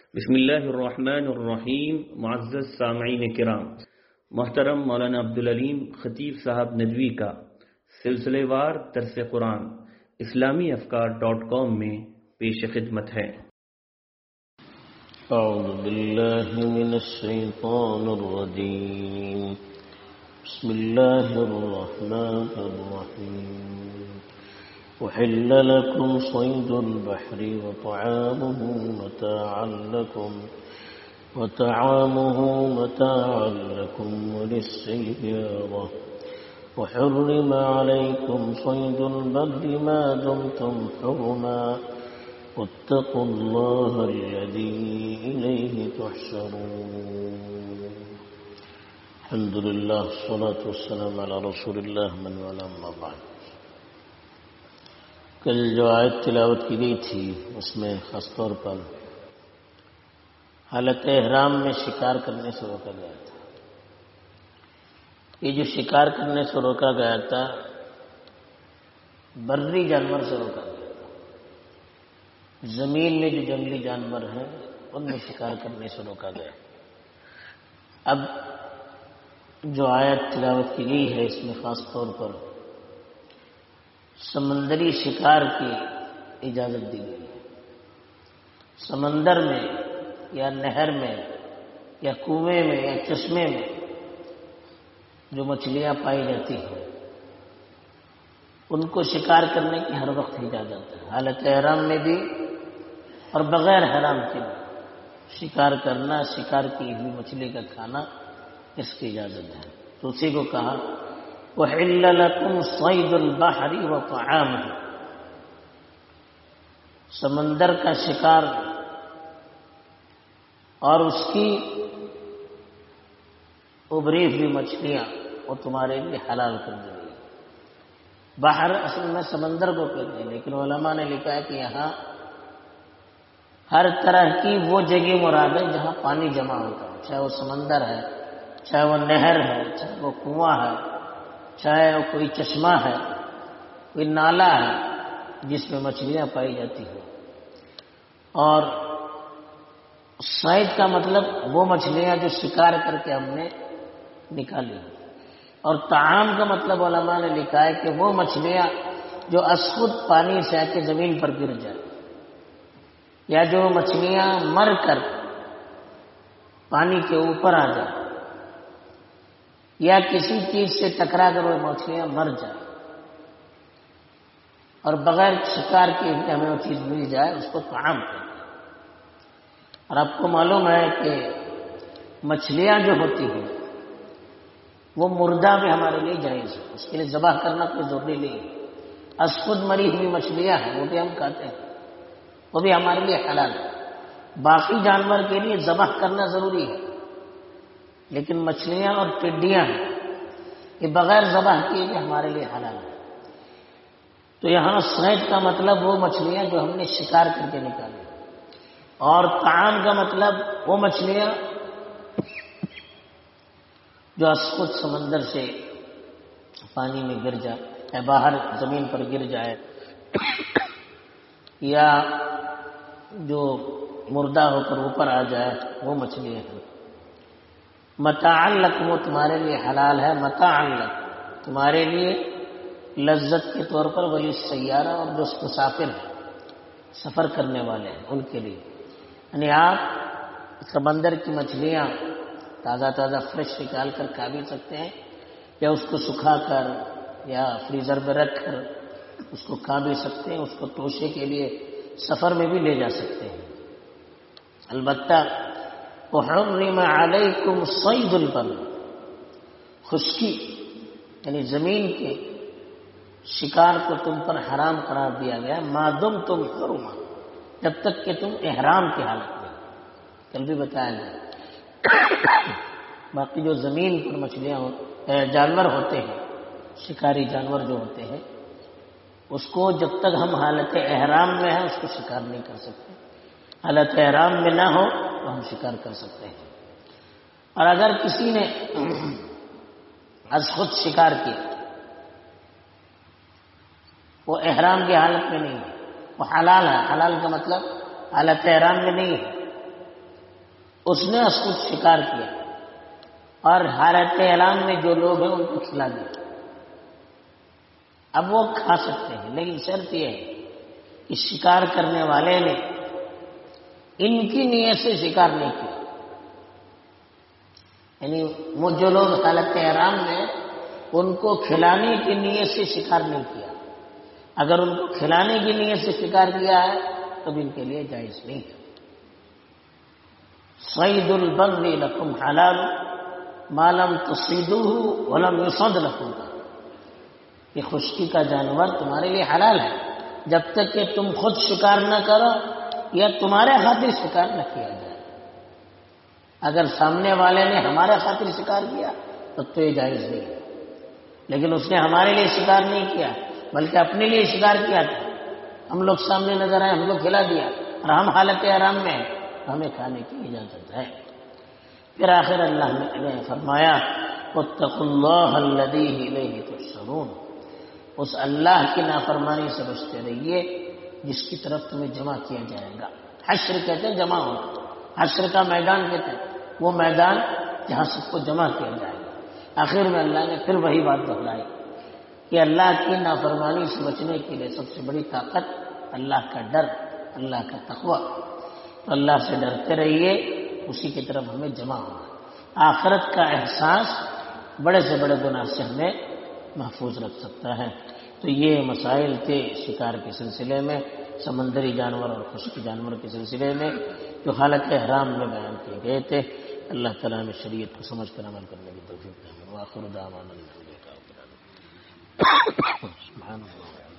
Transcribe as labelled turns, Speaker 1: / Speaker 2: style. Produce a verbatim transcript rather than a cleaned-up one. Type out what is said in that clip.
Speaker 1: بسم اللہ الرحمن الرحیم. معزز سامعین کرام، محترم مولانا عبدالعلیم خطیب صاحب ندوی کا سلسلے وار درس قرآن اسلامی افکار ڈاٹ کام میں پیش خدمت ہے.
Speaker 2: اعوذ باللہ من الشیطان الرجیم. بسم اللہ الرحمن الرحیم. أحل لكم صيد البحر وطعامه متاعا لكم وطعامه متاعا لكم وللسيارة وحرم عليكم صيد البر ما دمتم حرما واتقوا الله الذي إليه تحشرون. الحمد لله والصلاة والسلام على رسول الله من والاه أما بعد. کل جو آیت تلاوت کی گئی تھی اس میں خاص طور پر حالت احرام میں شکار کرنے سے روکا گیا تھا. یہ جو شکار کرنے سے روکا گیا تھا بری جانور سے روکا گیا تھا. زمین میں جو جنگلی جانور ہیں ان میں شکار کرنے سے روکا گیا. اب جو آیت تلاوت کی گئی ہے اس میں خاص طور پر سمندری شکار کی اجازت دی گئی ہے. سمندر میں یا نہر میں یا کنویں میں یا چشمے میں جو مچھلیاں پائی جاتی ہیں ان کو شکار کرنے کی ہر وقت اجازت ہے. حالت احرام میں بھی اور بغیر حرام کے بھی شکار کرنا، شکار کی ہوئی مچھلی کا کھانا، اس کی اجازت ہے. تو اسی کو کہا وَحِلَّ لَكُمْ صَيْدُ الْبَحْرِ وَطَعَامُهُ. سمندر کا شکار اور اس کی ابری ہوئی مچھلیاں وہ تمہارے لیے حلال کر دی گئی. بحر اصل میں سمندر کو کہتے ہیں، لیکن علماء نے لکھا ہے کہ یہاں ہر طرح کی وہ جگہ مراد ہے جہاں پانی جمع ہوتا ہے، چاہے وہ سمندر ہے، چاہے وہ نہر ہے، چاہے وہ کنواں ہے، چاہے وہ کوئی چشمہ ہے، کوئی نالا ہے جس میں مچھلیاں پائی جاتی ہیں. اور صید کا مطلب وہ مچھلیاں جو شکار کر کے ہم نے نکالی ہیں. اور طعام کا مطلب علماء نے لکھا ہے کہ وہ مچھلیاں جو از خود پانی سے آ کے زمین پر گر جائے، یا جو مچھلیاں مر کر پانی کے اوپر آ جائیں، یا کسی چیز سے ٹکرا کر وہ مچھلیاں مر جائیں اور بغیر شکار کے ہمیں وہ چیز مل جائے، اس کو طعام کہتے ہیں. اور آپ کو معلوم ہے کہ مچھلیاں جو ہوتی ہیں وہ مردہ بھی ہمارے لیے جائز ہے، اس کے لیے ذبح کرنا کوئی ضروری نہیں ہے. از خود مری ہوئی مچھلیاں ہیں وہ بھی ہم کھاتے ہیں، وہ بھی ہمارے لیے حلال ہے. باقی جانور کے لیے ذبح کرنا ضروری ہے، لیکن مچھلیاں اور ٹڈیاں یہ بغیر ذبح کیے ہوئے ہمارے لیے حلال ہے. تو یہاں صید کا مطلب وہ مچھلیاں جو ہم نے شکار کر کے نکالی، اور طعام کا مطلب وہ مچھلیاں جو از خود سمندر سے پانی میں گر جائے یا باہر زمین پر گر جائے، یا جو مردہ ہو کر اوپر آ جائے، وہ مچھلیاں ہیں. متاعا لکم وہ تمہارے لیے حلال ہے. متاعا لکم تمہارے لیے لذت کے طور پر، ولی سیارہ اور جو مسافر ہیں، سفر کرنے والے ہیں ان کے لیے. یعنی آپ سمندر کی مچھلیاں تازہ تازہ فریش نکال کر کھا بھی سکتے ہیں، یا اس کو سکھا کر یا فریزر میں رکھ کر اس کو کھا بھی سکتے ہیں. اس کو توشے کے لیے سفر میں بھی لے جا سکتے ہیں. البتہ وحرم علیکم صید البر، خشکی یعنی زمین کے شکار کو تم پر حرام قرار دیا گیا ما دمتم حرما، جب تک کہ تم احرام کی حالت میں. کل بھی بتایا گیا باقی جو زمین پر مچھلیاں جانور ہوتے ہیں، شکاری جانور جو ہوتے ہیں، اس کو جب تک ہم حالت احرام میں ہیں اس کو شکار نہیں کر سکتے. حالت احرام میں نہ ہو تو ہم شکار کر سکتے ہیں. اور اگر کسی نے از خود شکار کیا، وہ احرام کی حالت میں نہیں ہے، وہ حلال ہے. حلال کا مطلب حالت احرام میں نہیں ہے، اس نے اس کو شکار کیا اور حالت اعلان میں جو لوگ ہیں ان کو کھلا دیا. اب وہ کھا سکتے ہیں، لیکن شرط یہ ہے کہ شکار کرنے والے نے ان کی نیت سے شکار نہیں کیا. یعنی وہ جو لوگ حالت احرام میں ان کو کھلانے کی نیت سے شکار نہیں کیا. اگر ان کو کھلانے کی نیت سے شکار کیا ہے تو ان کے لیے جائز نہیں ہے. صید البر لکم حلال ما لم تصیدوہ ولم یصد لکم. یہ خشکی کا جانور تمہارے لیے حلال ہے جب تک کہ تم خود شکار نہ کرو یا تمہارے خاطر شکار نہ کیا جائے. اگر سامنے والے نے ہمارے خاطر شکار کیا تو تو یہ جائز نہیں ہے، لیکن اس نے ہمارے لیے شکار نہیں کیا بلکہ اپنے لیے شکار کیا تھا. ہم لوگ سامنے نظر آئے، ہم لوگ کھلا دیا اور ہم حالت احرام میں ہیں تو ہمیں کھانے کی اجازت ہے. پھر آخر اللہ نے فرمایا واتقوا اللہ الذی الیہ تحشرون. اس اللہ کی نافرمانی سے بچتے رہیے جس کی طرف تمہیں جمع کیا جائے گا. حشر کہتے ہیں جمع ہونا، حشر کا میدان کہتے ہیں وہ میدان جہاں سب کو جمع کیا جائے گا. آخر میں اللہ نے پھر وہی بات دہرائی کہ اللہ کی نافرمانی سے بچنے کے لیے سب سے بڑی طاقت اللہ کا ڈر، اللہ کا تقوی. تو اللہ سے ڈرتے رہیے، اسی کی طرف ہمیں جمع ہونا. آخرت کا احساس بڑے سے بڑے گناہ سے ہمیں محفوظ رکھ سکتا ہے. تو یہ مسائل تھے شکار کے سلسلے میں، سمندری جانور اور خشکی جانور کے سلسلے میں جو حالت احرام میں بیان کیے گئے تھے. اللہ تعالیٰ نے شریعت کو سمجھ کر عمل کرنے کی توفیق دے. وآخر دعوانا الحمد للہ رب العالمین. سبحان اللہ.